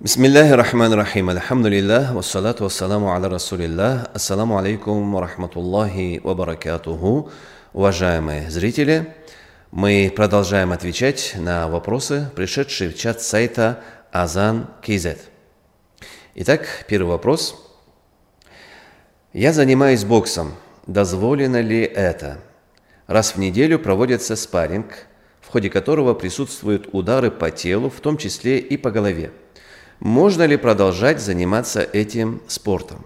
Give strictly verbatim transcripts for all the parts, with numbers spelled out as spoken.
Бисмиллахи рахмани рахим. Альхамдулиллах, вассалату вассаламу аля расулиллах. Ассаламу алейкум ва рахматуллахи ва баракатуху. Уважаемые зрители, мы продолжаем отвечать на вопросы, пришедшие в чат сайта Азан точка кей зет. Итак, первый вопрос. Я занимаюсь боксом. Дозволено ли это? Раз в неделю проводится спарринг, в ходе которого присутствуют удары по телу, в том числе и по голове. Можно ли продолжать заниматься этим спортом?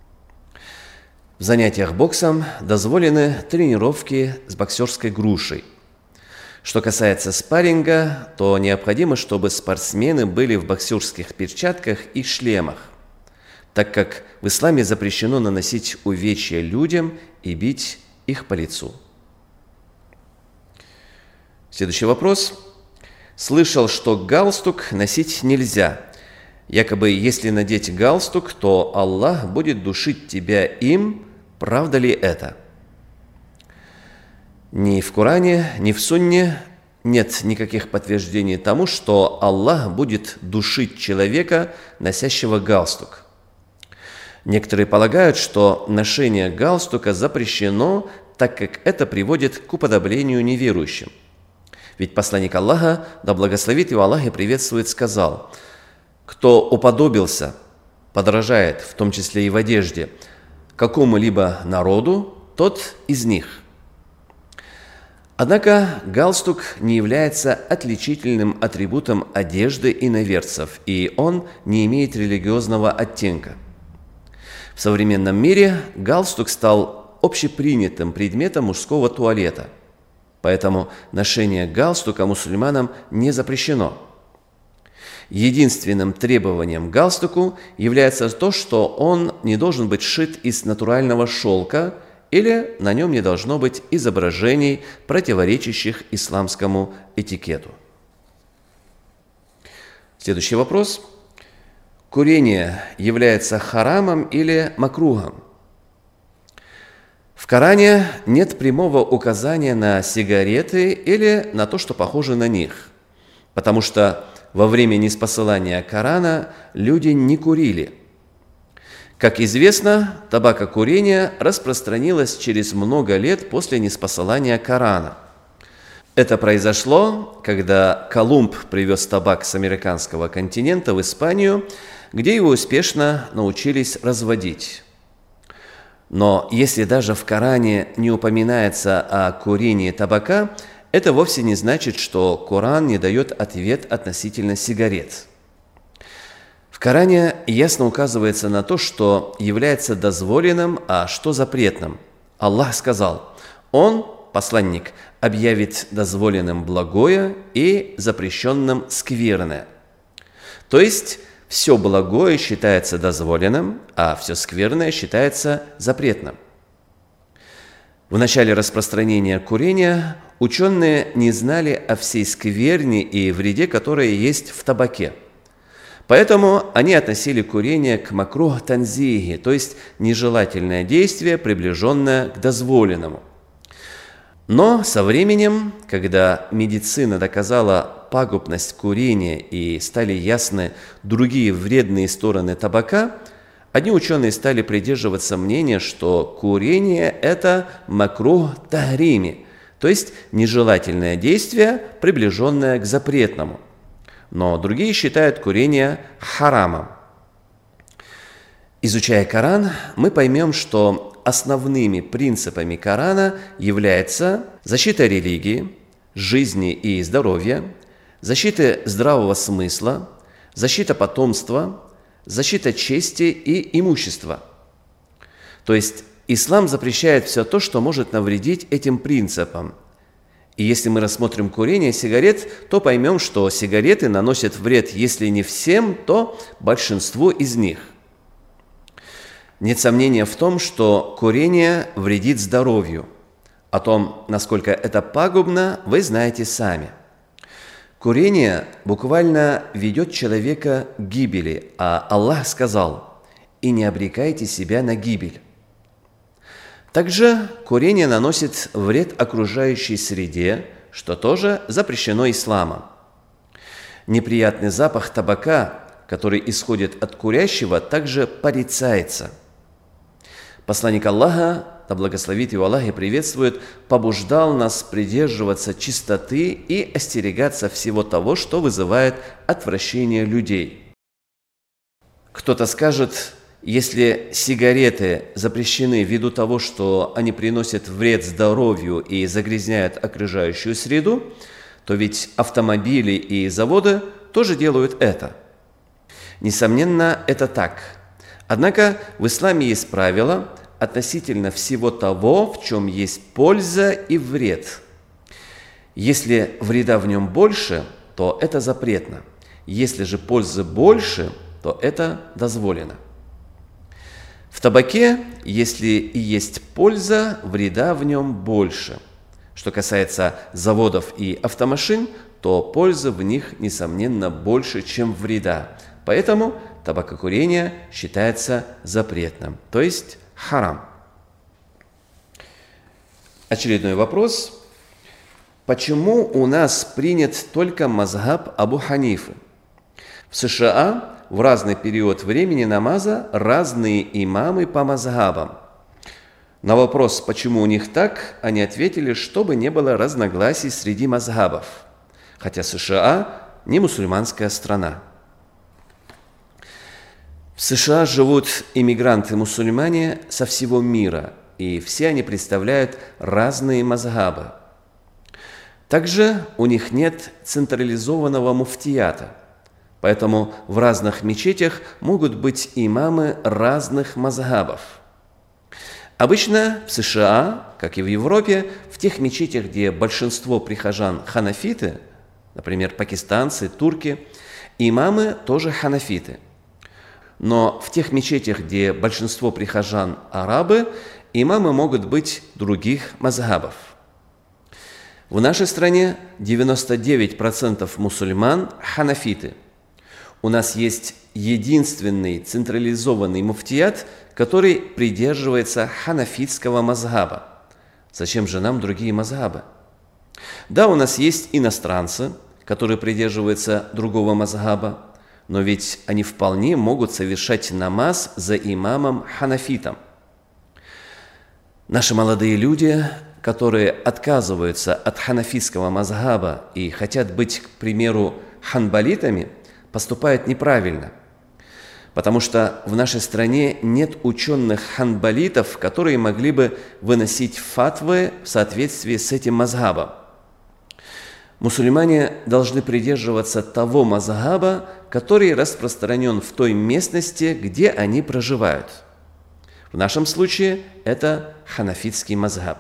В занятиях боксом дозволены тренировки с боксерской грушей. Что касается спарринга, то необходимо, чтобы спортсмены были в боксерских перчатках и шлемах, так как в исламе запрещено наносить увечья людям и бить их по лицу. Следующий вопрос. Слышал, что галстук носить нельзя. Якобы, если надеть галстук, то Аллах будет душить тебя им. Правда ли это? Ни в Коране, ни в Сунне нет никаких подтверждений тому, что Аллах будет душить человека, носящего галстук. Некоторые полагают, что ношение галстука запрещено, так как это приводит к уподоблению неверующим. Ведь посланник Аллаха, да благословит его Аллах и приветствует, сказал: кто уподобился, подражает, в том числе и в одежде, какому-либо народу, тот из них. Однако галстук не является отличительным атрибутом одежды иноверцев, и он не имеет религиозного оттенка. В современном мире галстук стал общепринятым предметом мужского туалета, поэтому ношение галстука мусульманам не запрещено. Единственным требованием к галстуку является то, что он не должен быть сшит из натурального шелка или на нем не должно быть изображений, противоречащих исламскому этикету. Следующий вопрос. Курение является харамом или макрухом? В Коране нет прямого указания на сигареты или на то, что похоже на них, потому что во время ниспосылания Корана люди не курили. Как известно, табакокурение распространилось через много лет после ниспосылания Корана. Это произошло, когда Колумб привез табак с американского континента в Испанию, где его успешно научились разводить. Но если даже в Коране не упоминается о курении табака, это вовсе не значит, что Коран не дает ответ относительно сигарет. В Коране ясно указывается на то, что является дозволенным, а что запретным. Аллах сказал: Он, посланник, объявит дозволенным благое и запрещенным скверное. То есть все благое считается дозволенным, а все скверное считается запретным. В начале распространения курения ученые не знали о всей скверне и вреде, которые есть в табаке. Поэтому они относили курение к макрух танзихи, то есть нежелательное действие, приближенное к дозволенному. Но со временем, когда медицина доказала пагубность курения и стали ясны другие вредные стороны табака, одни ученые стали придерживаться мнения, что курение – это макрух тахрими, то есть нежелательное действие, приближенное к запретному. Но другие считают курение харамом. Изучая Коран, мы поймем, что основными принципами Корана являются защита религии, жизни и здоровья, защита здравого смысла, защита потомства, защита чести и имущества. То есть ислам запрещает все то, что может навредить этим принципам. И если мы рассмотрим курение сигарет, то поймем, что сигареты наносят вред, если не всем, то большинству из них. Нет сомнения в том, что курение вредит здоровью. О том, насколько это пагубно, вы знаете сами. Курение буквально ведет человека к гибели, а Аллах сказал: «И не обрекайте себя на гибель». Также курение наносит вред окружающей среде, что тоже запрещено исламом. Неприятный запах табака который исходит от курящего, также порицается. Посланник Аллаха, да благословит его Аллах и приветствует, побуждал нас придерживаться чистоты и остерегаться всего того, что вызывает отвращение людей. Кто-то скажет, если сигареты запрещены ввиду того, что они приносят вред здоровью и загрязняют окружающую среду, то ведь автомобили и заводы тоже делают это. Несомненно, это так. Однако в исламе есть правило относительно всего того, в чем есть польза и вред. Если вреда в нем больше, то это запретно. Если же пользы больше, то это дозволено. В табаке, если и есть польза, вреда в нем больше. Что касается заводов и автомашин, то пользы в них, несомненно, больше, чем вреда. Поэтому табакокурение считается запретным, то есть харам. Очередной вопрос. Почему у нас принят только мазхаб Абу Ханифы? В США в разный период времени намаза разные имамы по мазхабам. На вопрос, почему у них так, они ответили, чтобы не было разногласий среди мазхабов, хотя США не мусульманская страна. В США живут иммигранты-мусульмане со всего мира, и все они представляют разные мазхабы. Также у них нет централизованного муфтията, поэтому в разных мечетях могут быть имамы разных мазхабов. Обычно в США, как и в Европе, в тех мечетях, где большинство прихожан ханафиты, например, пакистанцы, турки, имамы тоже ханафиты. Но в тех мечетях, где большинство прихожан арабы, имамы могут быть других мазхабов. В нашей стране девяносто девять процентов мусульман ханафиты. У нас есть единственный централизованный муфтият, который придерживается ханафитского мазхаба. Зачем же нам другие мазхабы? Да, у нас есть иностранцы, которые придерживаются другого мазхаба, но ведь они вполне могут совершать намаз за имамом ханафитом. Наши молодые люди, которые отказываются от ханафитского мазхаба и хотят быть, к примеру, ханбалитами, поступают неправильно, потому что в нашей стране нет ученых ханбалитов, которые могли бы выносить фатвы в соответствии с этим мазхабом. Мусульмане должны придерживаться того мазхаба, который распространен в той местности, где они проживают. В нашем случае это ханафитский мазхаб.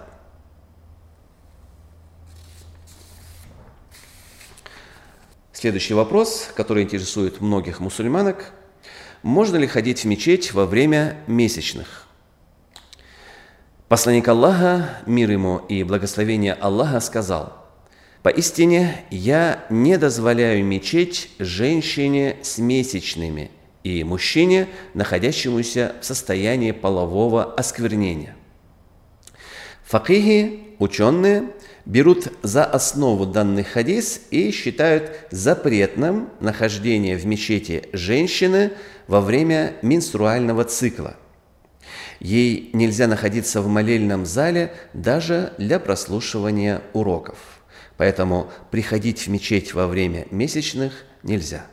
Следующий вопрос, который интересует многих мусульманок. Можно ли ходить в мечеть во время месячных? Посланник Аллаха, мир ему и благословение Аллаха, сказал: «Поистине я не дозволяю мечеть женщине с месячными и мужчине, находящемуся в состоянии полового осквернения». Факихи, ученые, берут за основу данный хадис и считают запретным нахождение в мечети женщины во время менструального цикла. Ей нельзя находиться в молельном зале даже для прослушивания уроков. Поэтому приходить в мечеть во время месячных нельзя.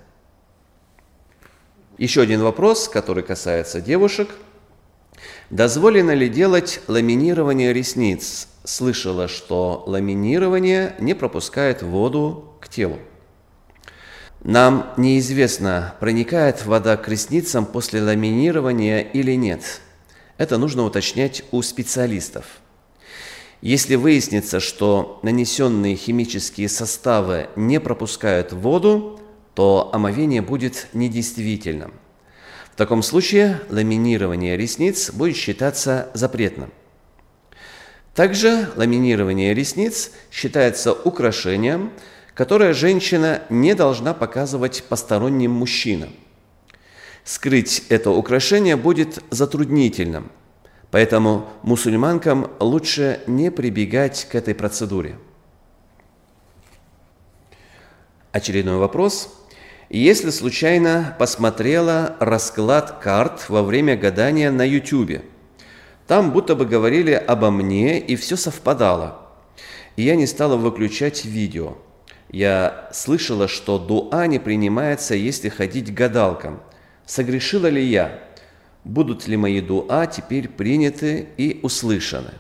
Еще один вопрос, который касается девушек. Дозволено ли делать ламинирование ресниц? Слышала, что ламинирование не пропускает воду к телу. Нам неизвестно, проникает вода к ресницам после ламинирования или нет. Это нужно уточнять у специалистов. Если выяснится, что нанесенные химические составы не пропускают воду, то омовение будет недействительным. В таком случае ламинирование ресниц будет считаться запретным. Также ламинирование ресниц считается украшением, которое женщина не должна показывать посторонним мужчинам. Скрыть это украшение будет затруднительным, поэтому мусульманкам лучше не прибегать к этой процедуре. Очередной вопрос. если случайно посмотрела расклад карт во время гадания на ютубе. Там будто бы говорили обо мне, и все совпадало. И я не стала выключать видео. Я слышала, что дуа не принимается, если ходить к гадалкам. Согрешила ли я? Будут ли мои дуа теперь приняты и услышаны?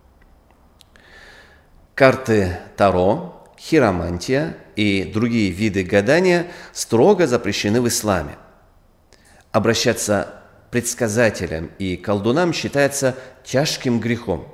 Карты Таро, хиромантия и другие виды гадания строго запрещены в исламе. Обращаться к предсказателям и колдунам считается тяжким грехом.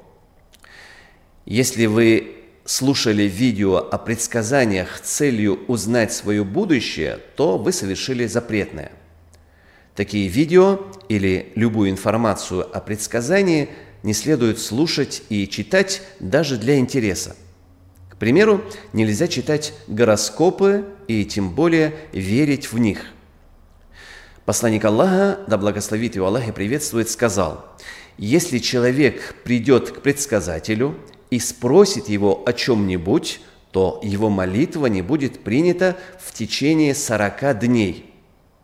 Если вы слушали видео о предсказаниях с целью узнать свое будущее, то вы совершили запретное. Такие видео или любую информацию о предсказании не следует слушать и читать даже для интереса. К примеру, нельзя читать гороскопы и тем более верить в них. Посланник Аллаха, да благословит его Аллах и приветствует, сказал: «Если человек придет к предсказателю и спросит его о чем-нибудь, то его молитва не будет принята в течение сорока дней».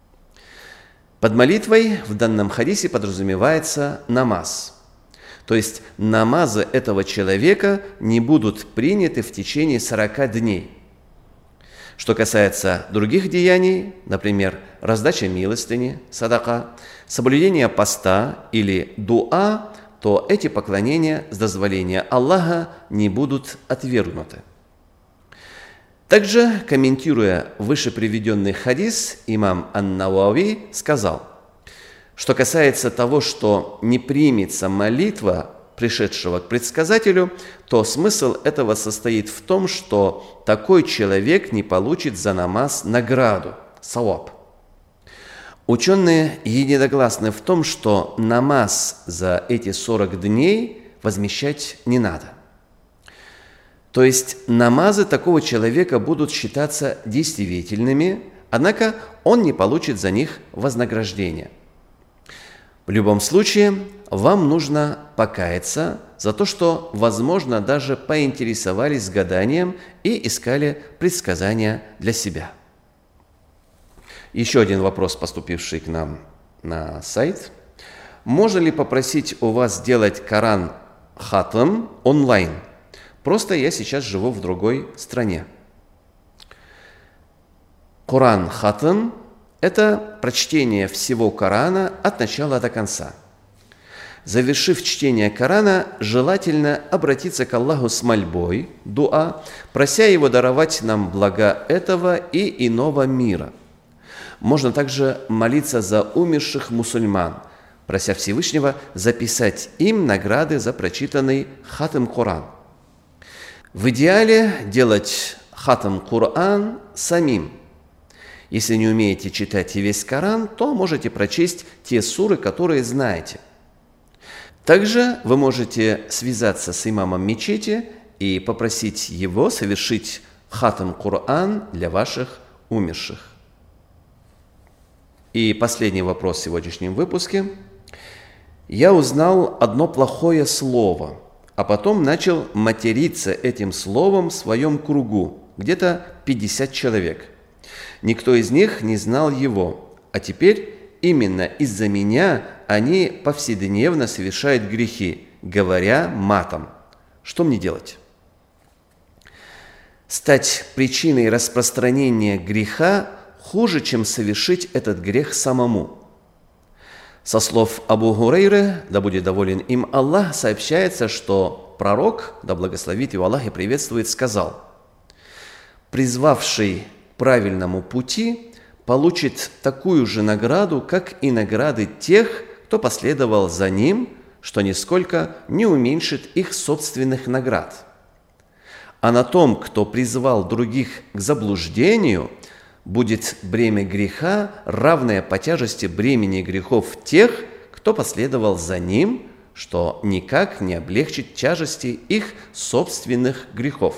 Под молитвой в данном хадисе подразумевается намаз. То есть намазы этого человека не будут приняты в течение сорока дней. Что касается других деяний, например, раздача милостыни, садака, соблюдение поста или дуа, то эти поклонения с дозволения Аллаха не будут отвергнуты. Также, комментируя выше приведенный хадис, имам Ан-Навави сказал: что касается того, что не примется молитва пришедшего к предсказателю, то смысл этого состоит в том, что такой человек не получит за намаз награду, саваб. Ученые единогласны в том, что намаз за эти сорок дней возмещать не надо. То есть намазы такого человека будут считаться действительными, однако он не получит за них вознаграждения. В любом случае, вам нужно покаяться за то, что, возможно, даже поинтересовались гаданием и искали предсказания для себя. Еще один вопрос, поступивший к нам на сайт. Можно ли попросить у вас сделать Коран хатм онлайн? Просто я сейчас живу в другой стране. Коран хатм – это прочтение всего Корана от начала до конца. Завершив чтение Корана, желательно обратиться к Аллаху с мольбой, дуа, прося Его даровать нам блага этого и иного мира. Можно также молиться за умерших мусульман, прося Всевышнего записать им награды за прочитанный хатм Коран. В идеале делать хатм Коран самим. Если не умеете читать и весь Коран, то можете прочесть те суры, которые знаете. Также вы можете связаться с имамом мечети и попросить его совершить хатм Коран для ваших умерших. И последний вопрос в сегодняшнем выпуске. Я узнал одно плохое слово, а потом начал материться этим словом в своем кругу, где-то пятьдесят человек. Никто из них не знал его, а теперь именно из-за меня они повседневно совершают грехи, говоря матом. Что мне делать? Стать причиной распространения греха хуже, чем совершить этот грех самому. Со слов Абу Гурейры, да будет доволен им Аллах, сообщается, что пророк, да благословит его Аллах и приветствует, сказал: «Призвавший к правильному пути получит такую же награду, как и награды тех, кто последовал за ним, что нисколько не уменьшит их собственных наград. А на том, кто призвал других к заблуждению, будет бремя греха, равное по тяжести бремени грехов тех, кто последовал за ним, что никак не облегчит тяжести их собственных грехов».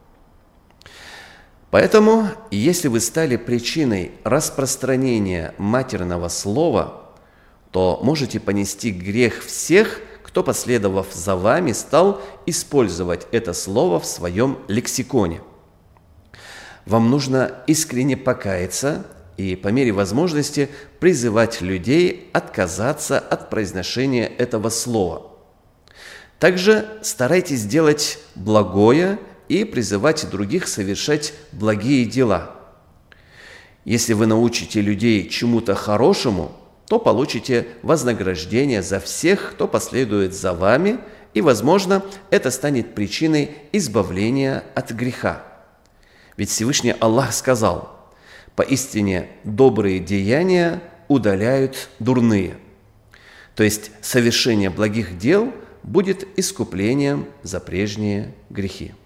Поэтому, если вы стали причиной распространения матерного слова, то можете понести грех всех, кто, последовав за вами, стал использовать это слово в своем лексиконе. Вам нужно искренне покаяться и по мере возможности призывать людей отказаться от произношения этого слова. Также старайтесь делать благое и призывать других совершать благие дела. Если вы научите людей чему-то хорошему, то получите вознаграждение за всех, кто последует за вами, и, возможно, это станет причиной избавления от греха. Ведь Всевышний Аллах сказал: «Поистине добрые деяния удаляют дурные». То есть совершение благих дел будет искуплением за прежние грехи.